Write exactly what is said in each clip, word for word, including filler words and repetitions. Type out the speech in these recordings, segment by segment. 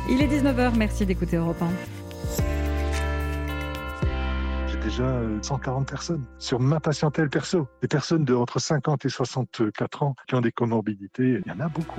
Il est dix-neuf heures, merci d'écouter Europe un. J'ai déjà cent quarante personnes sur ma patientèle perso. Des personnes de entre cinquante et soixante-quatre ans qui ont des comorbidités, il y en a beaucoup.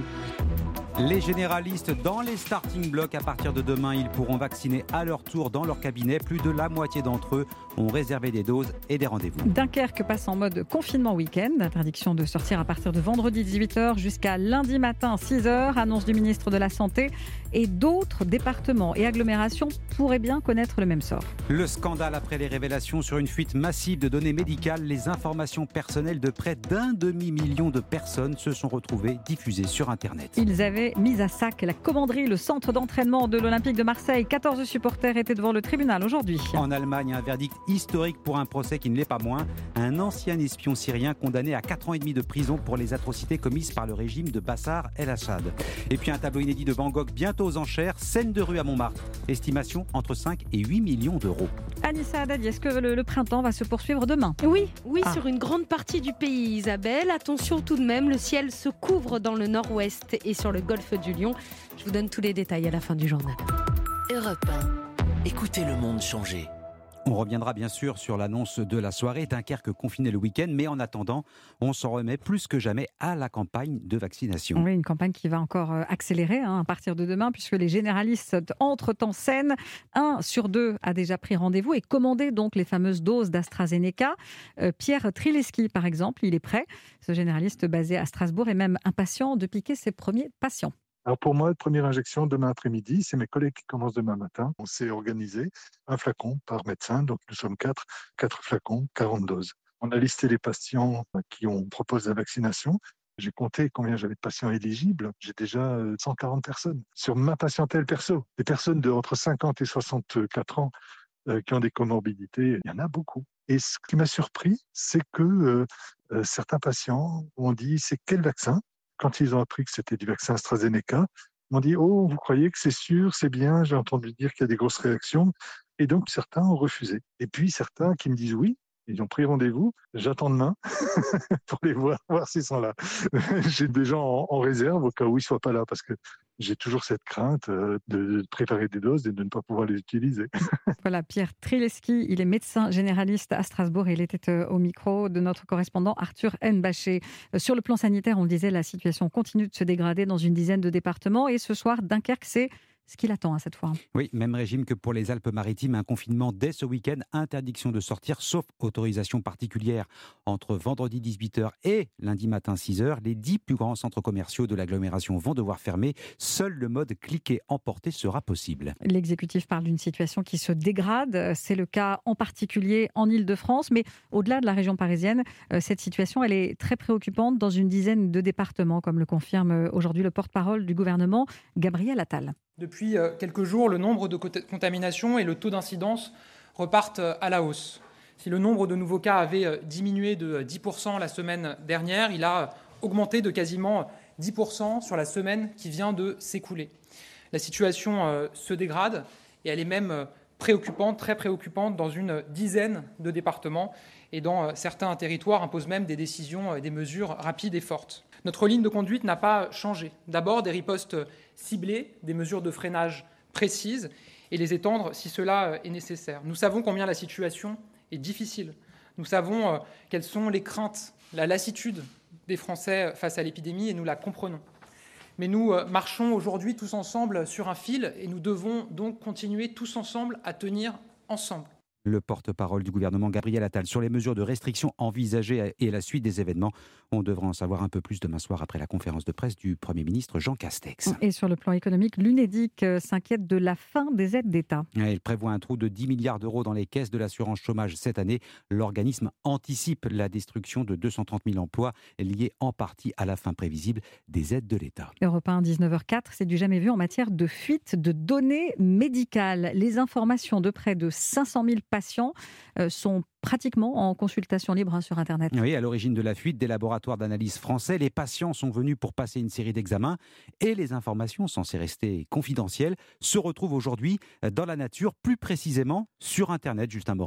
Les généralistes dans les starting blocks. À partir de demain, ils pourront vacciner à leur tour dans leur cabinet. Plus de la moitié d'entre eux ont réservé des doses et des rendez-vous. Dunkerque passe en mode confinement week-end. Interdiction de sortir à partir de vendredi dix-huit heures jusqu'à lundi matin six heures. Annonce du ministre de la Santé. Et d'autres départements et agglomérations pourraient bien connaître le même sort. Le scandale après les révélations sur une fuite massive de données médicales. Les informations personnelles de près d'un demi-million de personnes se sont retrouvées diffusées sur Internet. Ils avaient mis à sac la commanderie, le centre d'entraînement de l'Olympique de Marseille. quatorze supporters étaient devant le tribunal aujourd'hui. En Allemagne, un verdict historique pour un procès qui ne l'est pas moins. Un ancien espion syrien condamné à quatre ans et demi de prison pour les atrocités commises par le régime de Bachar el-Assad. Et puis un tableau inédit de Van Gogh bientôt aux enchères. Scène de rue à Montmartre. Estimation entre cinq et huit millions d'euros. Anissa Haddadi, est-ce que le, le printemps va se poursuivre demain ? Oui, oui, Ah. sur une grande partie du pays, Isabelle. Attention tout de même, le ciel se couvre dans le nord-ouest et sur le golfe du Lion. Je vous donne tous les détails à la fin du journal. Europe un. Écoutez le monde changer. On reviendra bien sûr sur l'annonce de la soirée. Dunkerque confiné le week-end, mais en attendant, on s'en remet plus que jamais à la campagne de vaccination. Oui, une campagne qui va encore euh, accélérer hein, à partir de demain, puisque les généralistes entrent en scène. Un sur deux a déjà pris rendez-vous et commandé donc les fameuses doses d'AstraZeneca. Euh, Pierre Trileski, par exemple, il est prêt. Ce généraliste basé à Strasbourg est même impatient de piquer ses premiers patients. Alors pour moi, première injection demain après-midi, c'est mes collègues qui commencent demain matin. On s'est organisé, un flacon par médecin, donc nous sommes quatre, quatre flacons, quarante doses. On a listé les patients qui ont proposé la vaccination. J'ai compté combien j'avais de patients éligibles. J'ai déjà cent quarante personnes sur ma patientèle perso. Des personnes de entre cinquante et soixante-quatre ans euh, qui ont des comorbidités, il y en a beaucoup. Et ce qui m'a surpris, c'est que euh, euh, certains patients ont dit c'est quel vaccin ? Quand ils ont appris que c'était du vaccin AstraZeneca, ils m'ont dit « Oh, vous croyez que c'est sûr, c'est bien, j'ai entendu dire qu'il y a des grosses réactions. » Et donc, certains ont refusé. Et puis, certains qui me disent « Oui, ils ont pris rendez-vous, j'attends demain pour les voir, voir s'ils sont là. » J'ai des gens en, en réserve au cas où ils ne soient pas là, parce que j'ai toujours cette crainte euh, de préparer des doses et de ne pas pouvoir les utiliser. Voilà, Pierre Trileski, il est médecin généraliste à Strasbourg et il était euh, au micro de notre correspondant Arthur Nbaché. Euh, sur le plan sanitaire, on le disait, la situation continue de se dégrader dans une dizaine de départements et ce soir, Dunkerque, c'est ce qu'il attend à cette fois. Oui, même régime que pour les Alpes-Maritimes, un confinement dès ce week-end, interdiction de sortir sauf autorisation particulière entre vendredi dix-huit heures et lundi matin six heures. Les dix plus grands centres commerciaux de l'agglomération vont devoir fermer. Seul le mode cliquer emporter sera possible. L'exécutif parle d'une situation qui se dégrade. C'est le cas en particulier en Île-de-France, mais au-delà de la région parisienne, cette situation elle est très préoccupante dans une dizaine de départements, comme le confirme aujourd'hui le porte-parole du gouvernement, Gabriel Attal. Depuis quelques jours, le nombre de contaminations et le taux d'incidence repartent à la hausse. Si le nombre de nouveaux cas avait diminué de dix pour cent la semaine dernière, il a augmenté de quasiment dix pour cent sur la semaine qui vient de s'écouler. La situation se dégrade et elle est même préoccupante, très préoccupante dans une dizaine de départements et dans certains territoires imposent même des décisions et des mesures rapides et fortes. Notre ligne de conduite n'a pas changé. D'abord, des ripostes ciblées, des mesures de freinage précises et les étendre si cela est nécessaire. Nous savons combien la situation est difficile. Nous savons quelles sont les craintes, la lassitude des Français face à l'épidémie et nous la comprenons. Mais nous marchons aujourd'hui tous ensemble sur un fil et nous devons donc continuer tous ensemble à tenir ensemble. Le porte-parole du gouvernement Gabriel Attal sur les mesures de restriction envisagées et la suite des événements. On devra en savoir un peu plus demain soir après la conférence de presse du Premier ministre Jean Castex. Et sur le plan économique, l'Unédic s'inquiète de la fin des aides d'État. Il prévoit un trou de dix milliards d'euros dans les caisses de l'assurance chômage cette année. L'organisme anticipe la destruction de deux cent trente mille emplois liés en partie à la fin prévisible des aides de l'État. Europe un, dix-neuf heures quatre, c'est du jamais vu en matière de fuite de données médicales. Les informations de près de cinq cent mille patients euh, sont pratiquement en consultation libre hein, sur Internet. Oui, à l'origine de la fuite des laboratoires d'analyse français, les patients sont venus pour passer une série d'examens et les informations censées rester confidentielles se retrouvent aujourd'hui dans la nature, plus précisément sur Internet, Justin Morin.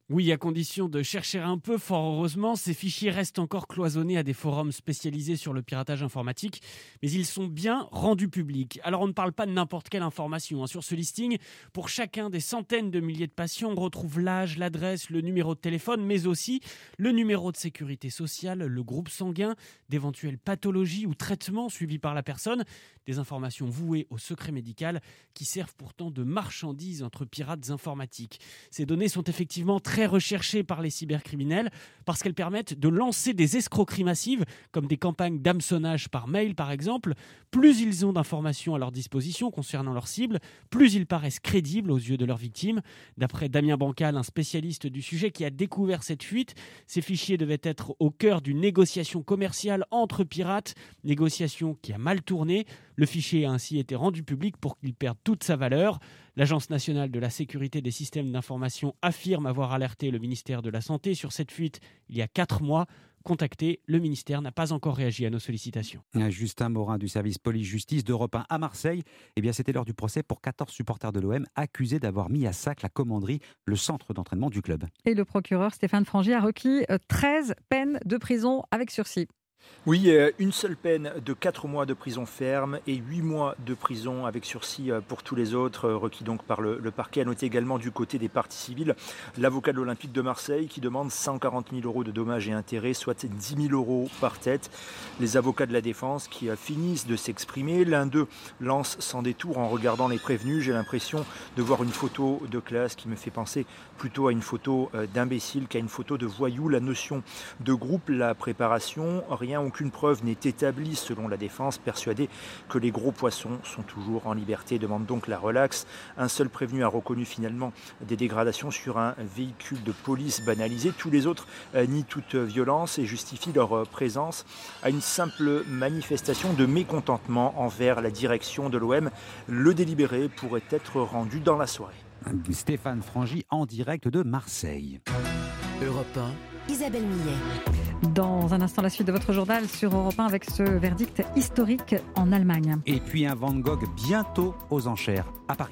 Oui, à condition de chercher un peu, fort heureusement, ces fichiers restent encore cloisonnés à des forums spécialisés sur le piratage informatique, mais ils sont bien rendus publics. Alors on ne parle pas de n'importe quelle information. Hein. Sur ce listing, pour chacun des centaines de milliers de patients, on retrouve l'âge, l'adresse, le numéro de téléphone, mais aussi le numéro de sécurité sociale, le groupe sanguin, d'éventuelles pathologies ou traitements suivis par la personne, des informations vouées au secret médical qui servent pourtant de marchandises entre pirates informatiques. Ces données sont effectivement très recherchées par les cybercriminels parce qu'elles permettent de lancer des escroqueries massives comme des campagnes d'hameçonnage par mail par exemple. Plus ils ont d'informations à leur disposition concernant leur cible, plus ils paraissent crédibles aux yeux de leurs victimes. D'après Damien Bancal, un spécialiste du sujet qui a découvert cette fuite, ces fichiers devaient être au cœur d'une négociation commerciale entre pirates, négociation qui a mal tourné. Le fichier a ainsi été rendu public pour qu'il perde toute sa valeur. L'Agence nationale de la sécurité des systèmes d'information affirme avoir alerté le ministère de la Santé sur cette fuite il y a quatre mois. Contacté, le ministère n'a pas encore réagi à nos sollicitations. Justin Morin du service police-justice d'Europe un à Marseille. Eh bien, c'était lors du procès pour quatorze supporters de l'O M accusés d'avoir mis à sac la commanderie, le centre d'entraînement du club. Et le procureur Stéphane Frangy a requis treize peines de prison avec sursis. Oui, une seule peine de quatre mois de prison ferme et huit mois de prison avec sursis pour tous les autres, requis donc par le, le parquet. À noter également du côté des parties civiles, l'avocat de l'Olympique de Marseille qui demande cent quarante mille euros de dommages et intérêts, soit dix mille euros par tête. Les avocats de la défense qui finissent de s'exprimer. L'un d'eux lance sans détour en regardant les prévenus. J'ai l'impression de voir une photo de classe qui me fait penser plutôt à une photo d'imbécile qu'à une photo de voyou. La notion de groupe, la préparation, rien, aucune preuve n'est établie selon la défense, persuadée que les gros poissons sont toujours en liberté, demande donc la relaxe. Un seul prévenu a reconnu finalement des dégradations sur un véhicule de police banalisé. Tous les autres euh, nient toute violence et justifient leur euh, présence à une simple manifestation de mécontentement envers la direction de l'O M. Le délibéré pourrait être rendu dans la soirée. Stéphane Frangy en direct de Marseille. Europe un, Isabelle Millet. Dans un instant, la suite de votre journal sur Europe un avec ce verdict historique en Allemagne. Et puis un Van Gogh bientôt aux enchères à Paris.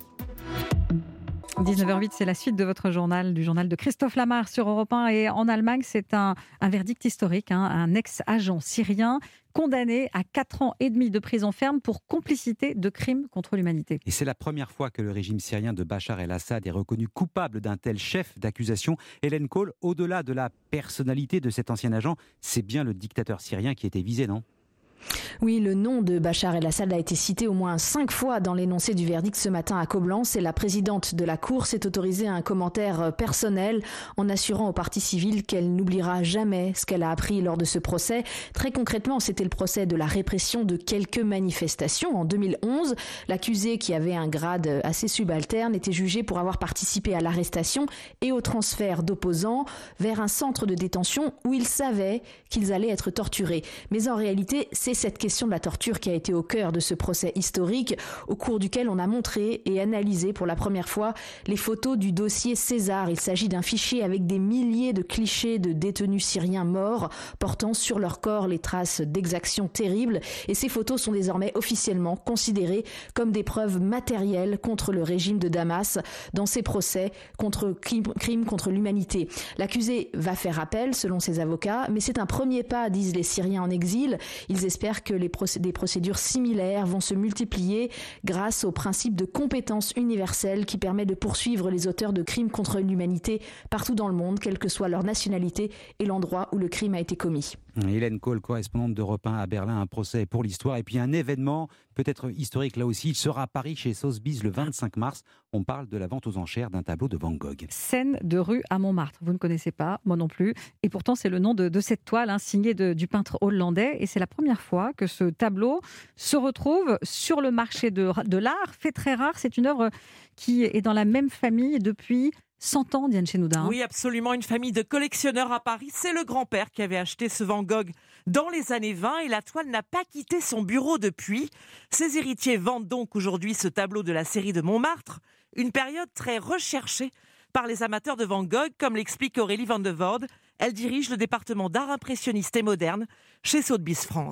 dix-neuf heures huit, c'est la suite de votre journal, du journal de Christophe Lamar sur Europe un. Et en Allemagne, c'est un, un verdict historique. Hein, un ex-agent syrien condamné à quatre ans et demi de prison ferme pour complicité de crimes contre l'humanité. Et c'est la première fois que le régime syrien de Bachar el-Assad est reconnu coupable d'un tel chef d'accusation. Hélène Kohl, au-delà de la personnalité de cet ancien agent, c'est bien le dictateur syrien qui était visé, non ? Oui, le nom de Bachar el-Assad a été cité au moins cinq fois dans l'énoncé du verdict ce matin à Coblence et la présidente de la Cour s'est autorisée un commentaire personnel en assurant aux parties civiles qu'elle n'oubliera jamais ce qu'elle a appris lors de ce procès. Très concrètement, c'était le procès de la répression de quelques manifestations. En deux mille onze, l'accusé, qui avait un grade assez subalterne, était jugé pour avoir participé à l'arrestation et au transfert d'opposants vers un centre de détention où il savait qu'ils allaient être torturés. Mais en réalité, c'est cette question de la torture qui a été au cœur de ce procès historique, au cours duquel on a montré et analysé pour la première fois les photos du dossier César. Il s'agit d'un fichier avec des milliers de clichés de détenus syriens morts, portant sur leur corps les traces d'exactions terribles. Et ces photos sont désormais officiellement considérées comme des preuves matérielles contre le régime de Damas dans ces procès contre crimes contre l'humanité. L'accusé va faire appel, selon ses avocats, mais c'est un premier pas, disent les Syriens en exil. Ils espèrent que les procé- des procédures similaires vont se multiplier grâce au principe de compétence universelle qui permet de poursuivre les auteurs de crimes contre l'humanité partout dans le monde, quelle que soit leur nationalité et l'endroit où le crime a été commis. Hélène Kohl, correspondante d'Europe un à Berlin, un procès pour l'histoire et puis un événement peut-être historique là aussi. Il sera à Paris chez Sotheby's le vingt-cinq mars. On parle de la vente aux enchères d'un tableau de Van Gogh. Scène de rue à Montmartre. Vous ne connaissez pas, moi non plus. Et pourtant, c'est le nom de, de cette toile hein, signée de, du peintre hollandais. Et c'est la première fois que ce tableau se retrouve sur le marché de, de l'art. Fait très rare, c'est une œuvre qui est dans la même famille depuis cent ans, Diane Chenoudin. Oui, absolument. Une famille de collectionneurs à Paris. C'est le grand-père qui avait acheté ce Van Gogh dans les années vingt et la toile n'a pas quitté son bureau depuis. Ses héritiers vendent donc aujourd'hui ce tableau de la série de Montmartre. Une période très recherchée par les amateurs de Van Gogh, comme l'explique Aurélie Van de Voorde. Elle dirige le département d'art impressionniste et moderne chez Sotheby's France.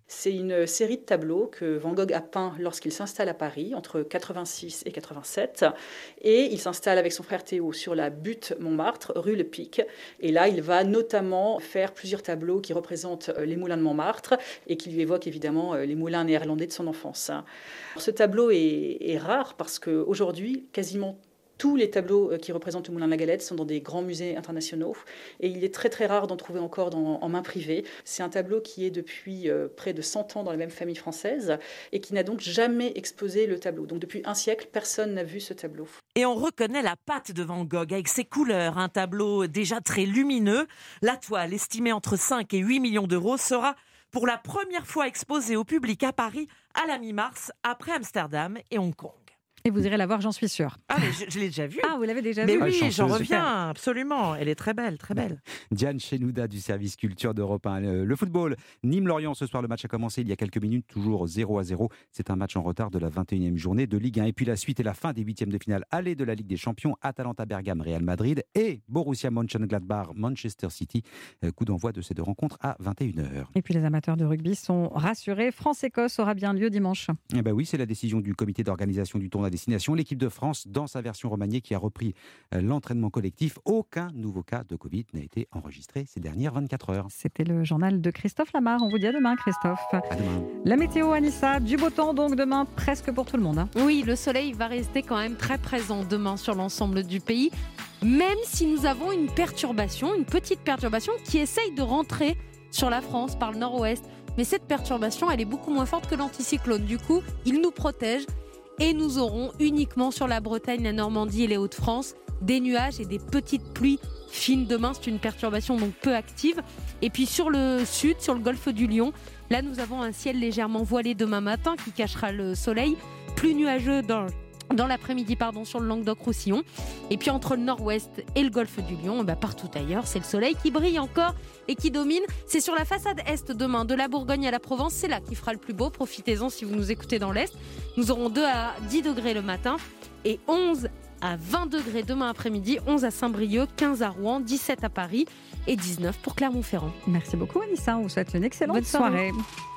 C'est une série de tableaux que Van Gogh a peint lorsqu'il s'installe à Paris, entre quatre-vingt-six et quatre-vingt-sept. Et il s'installe avec son frère Théo sur la butte Montmartre, rue Le Pic. Et là, il va notamment faire plusieurs tableaux qui représentent les moulins de Montmartre et qui lui évoquent évidemment les moulins néerlandais de son enfance. Ce tableau est, est rare parce qu'aujourd'hui, quasiment tous les tableaux qui représentent le Moulin de la Galette sont dans des grands musées internationaux et il est très très rare d'en trouver encore dans, en main privée. C'est un tableau qui est depuis euh, près de cent ans dans la même famille française et qui n'a donc jamais exposé le tableau. Donc depuis un siècle, personne n'a vu ce tableau. Et on reconnaît la patte de Van Gogh avec ses couleurs, un tableau déjà très lumineux. La toile, estimée entre cinq et huit millions d'euros, sera pour la première fois exposée au public à Paris à la mi-mars, après Amsterdam et Hong Kong. Et vous irez la voir, j'en suis sûre. Ah, mais je, je l'ai déjà vue. Ah, vous l'avez déjà mais vue. oui, Ah, j'en chanceuse. reviens, absolument. Elle est très belle, très belle. Diane Chenouda du service culture d'Europe un. Le, le football, Nîmes-Lorient ce soir, le match a commencé il y a quelques minutes, toujours zéro à zéro. C'est un match en retard de la vingt et unième journée de Ligue un. Et puis la suite et la fin des huitièmes de finale aller de la Ligue des Champions, Atalanta-Bergame, Real Madrid et Borussia Mönchengladbach, Manchester City. Coup d'envoi de ces deux rencontres à vingt et une heures. Et puis les amateurs de rugby sont rassurés. France-Écosse aura bien lieu dimanche. Eh ben oui, c'est la décision du comité d'organisation du tournoi à destination. L'équipe de France, dans sa version remaniée, qui a repris l'entraînement collectif. Aucun nouveau cas de Covid n'a été enregistré ces dernières vingt-quatre heures. C'était le journal de Christophe Lamar. On vous dit à demain, Christophe. À demain. La météo, Anissa, du beau temps donc demain, presque pour tout le monde. Hein. Oui, le soleil va rester quand même très présent demain sur l'ensemble du pays, même si nous avons une perturbation, une petite perturbation qui essaye de rentrer sur la France par le nord-ouest. Mais cette perturbation, elle est beaucoup moins forte que l'anticyclone. Du coup, il nous protège. Et nous aurons uniquement sur la Bretagne, la Normandie et les Hauts-de-France des nuages et des petites pluies fines demain. C'est une perturbation donc peu active. Et puis sur le sud, sur le golfe du Lion, là nous avons un ciel légèrement voilé demain matin qui cachera le soleil, plus nuageux dans dans l'après-midi pardon, sur le Languedoc-Roussillon. Et puis entre le nord-ouest et le golfe du Lion, bah partout ailleurs, c'est le soleil qui brille encore et qui domine. C'est sur la façade est demain, de la Bourgogne à la Provence, c'est là qu'il fera le plus beau. Profitez-en si vous nous écoutez dans l'est. Nous aurons deux à dix degrés le matin et onze à vingt degrés demain après-midi, onze à Saint-Brieuc, quinze à Rouen, dix-sept à Paris et dix-neuf pour Clermont-Ferrand. Merci beaucoup, Anissa. On vous souhaite une excellente Bonne soirée. soirée.